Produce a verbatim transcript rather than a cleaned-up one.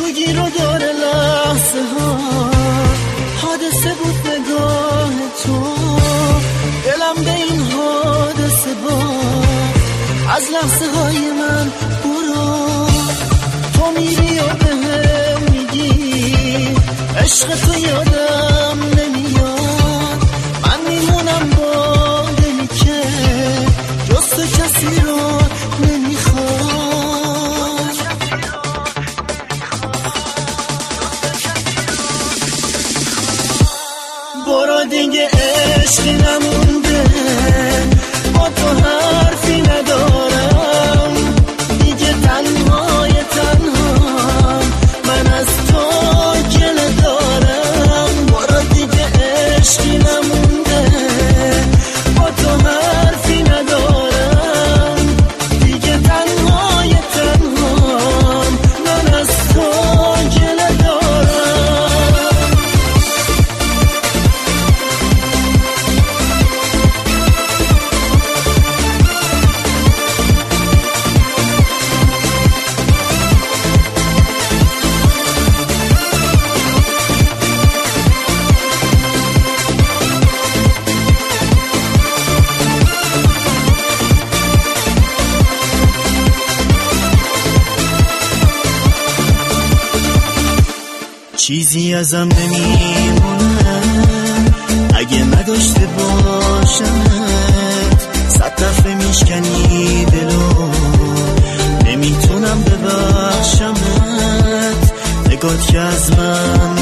تو گیر و داره لحظه ها، حادثه بود نگاه تو، دلم به این حادثه با از لحظه های من برو. تو میری و به هم میگی عشق تو یادم نمیاد، من میمونم با دلی که جز تو کسی رو نمیخواد. برو دیگه عشقی نمونده، با تو حرفی ندارم دیگه، تنهای تنها من از تو گله دارم. برو دیگه عشقی نمونده، با تو حرفی ندارم دیگه، تنهای تنها من از تو گله دارم. چیزی ازم نمیمونه اگه نداشته باشمت، صد دفعه میشکنی دلو نمیتونم ببخشمت. نگات که از من